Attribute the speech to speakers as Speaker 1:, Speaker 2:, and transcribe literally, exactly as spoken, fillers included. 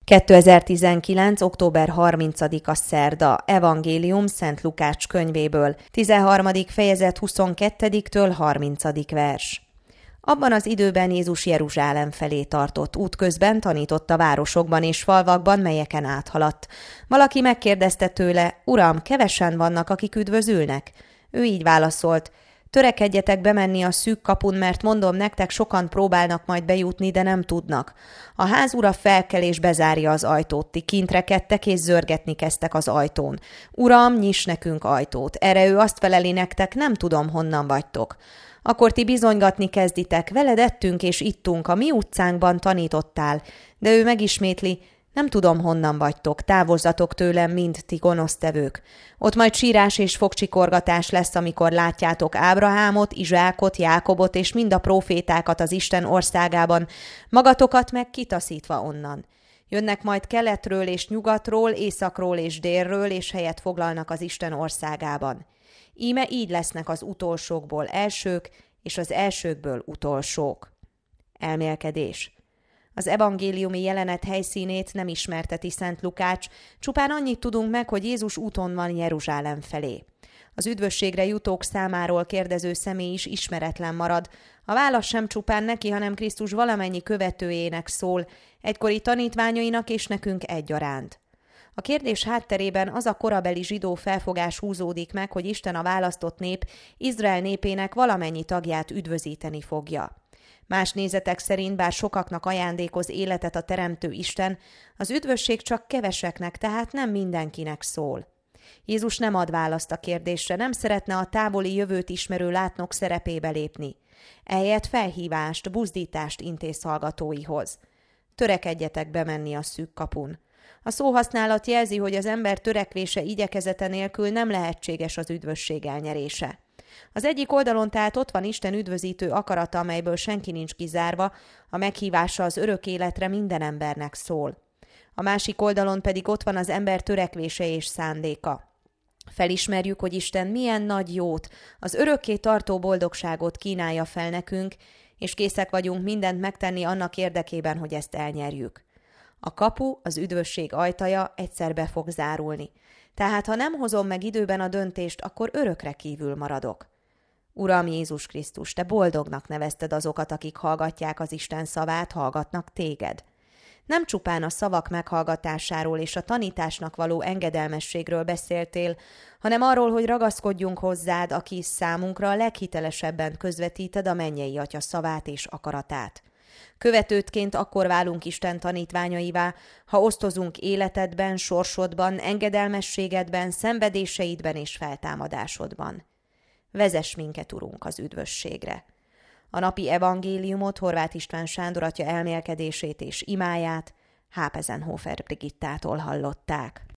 Speaker 1: kétezer-tizenkilenc. október harmincadika szerda. Evangélium Szent Lukács könyvéből, tizenharmadik fejezet huszonkettediktől harmincadik vers. Abban az időben Jézus Jeruzsálem felé tartott, útközben tanított a városokban és falvakban, melyeken áthaladt. Valaki megkérdezte tőle: Uram, kevesen vannak, akik üdvözülnek? Ő így válaszolt: Törekedjetek bemenni a szűk kapun, mert mondom nektek, sokan próbálnak majd bejutni, de nem tudnak. A ház ura felkel és bezárja az ajtót, ti kint rekedtek és zörgetni kezdtek az ajtón. Uram, nyiss nekünk ajtót. Erre ő azt feleli nektek: nem tudom, honnan vagytok. Akkor ti bizonygatni kezditek: veled ettünk és ittunk, a mi utcánkban tanítottál. De ő megismétli: nem tudom, honnan vagytok, távozzatok tőlem, mind ti gonosztevők. Ott majd sírás és fogcsikorgatás lesz, amikor látjátok Ábrahámot, Izsákot, Jákobot és mind a prófétákat az Isten országában, magatokat meg kitaszítva onnan. Jönnek majd keletről és nyugatról, északról és délről, és helyet foglalnak az Isten országában. Íme így lesznek az utolsókból elsők, és az elsőkből utolsók. Elmélkedés. Az evangéliumi jelenet helyszínét nem ismerteti Szent Lukács, csupán annyit tudunk meg, hogy Jézus úton van Jeruzsálem felé. Az üdvösségre jutók számáról kérdező személy is ismeretlen marad. A válasz sem csupán neki, hanem Krisztus valamennyi követőjének szól, egykori tanítványainak és nekünk egyaránt. A kérdés hátterében az a korabeli zsidó felfogás húzódik meg, hogy Isten a választott nép, Izrael népének valamennyi tagját üdvözíteni fogja. Más nézetek szerint, bár sokaknak ajándékoz életet a teremtő Isten, az üdvösség csak keveseknek, tehát nem mindenkinek szól. Jézus nem ad választ a kérdésre, nem szeretne a távoli jövőt ismerő látnok szerepébe lépni. Ehelyett felhívást, buzdítást intéz hallgatóihoz. Törekedjetek bemenni a szűk kapun. A szóhasználat jelzi, hogy az ember törekvése, igyekezete nélkül nem lehetséges az üdvösség elnyerése. Az egyik oldalon tehát ott van Isten üdvözítő akarata, amelyből senki nincs kizárva, a meghívása az örök életre minden embernek szól. A másik oldalon pedig ott van az ember törekvése és szándéka. Felismerjük, hogy Isten milyen nagy jót, az örökké tartó boldogságot kínálja fel nekünk, és készek vagyunk mindent megtenni annak érdekében, hogy ezt elnyerjük. A kapu, az üdvösség ajtaja egyszer be fog zárulni. Tehát ha nem hozom meg időben a döntést, akkor örökre kívül maradok. Uram Jézus Krisztus, te boldognak nevezted azokat, akik hallgatják az Isten szavát, hallgatnak téged. Nem csupán a szavak meghallgatásáról és a tanításnak való engedelmességről beszéltél, hanem arról, hogy ragaszkodjunk hozzád, aki számunkra a leghitelesebben közvetíted a mennyei Atya szavát és akaratát. Követődként akkor válunk Isten tanítványaivá, ha osztozunk életedben, sorsodban, engedelmességedben, szenvedéseidben és feltámadásodban. Vezess minket, Urunk, az üdvösségre. A napi evangéliumot, Horváth István Sándor atya elmélkedését és imáját Hápezenhofer Brigittától hallották.